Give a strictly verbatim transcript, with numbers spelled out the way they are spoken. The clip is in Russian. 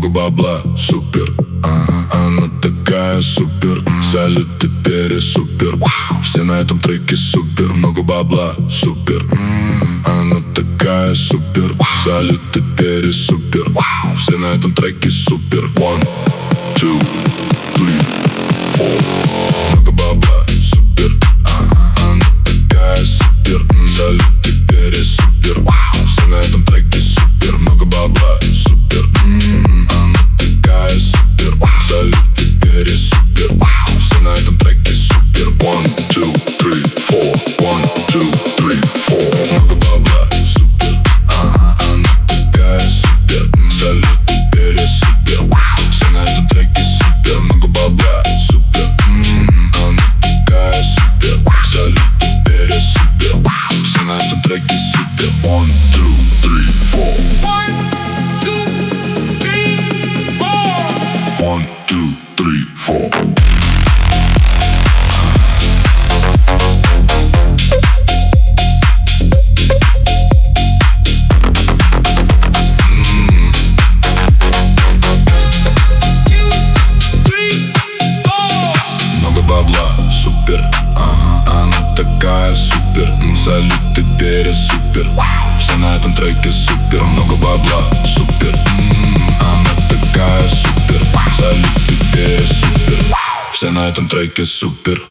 много бабла, супер. Ага, она такая супер. Салют и пересупер. Все на этом треке супер. Много бабла, супер. Она такая супер. Салют и пересупер. Все на этом треке супер. One, two, three, four. Много бабла, супер. Ага, она такая супер. Салют и пересупер. Все на этом треке супер. Много бабла, супер. Она такая супер. Салют и пересупер. Все на этом треке супер. One, two, three, four. One, two, three, four. Много бабла, супер. Ага, она такая супер. Салют и пересупер. Все на этом треке супер. Много бабла, супер. Она такая супер. Салют и пересупер. Все на этом треке супер. One, two, three, four. One, two, three, four. Много бабла, супер. Ага, она такая супер. Салют и пересупер. Все на этом треке супер. Много бабла, супер. Она такая супер. Салют и пересупер. Все на этом треке супер.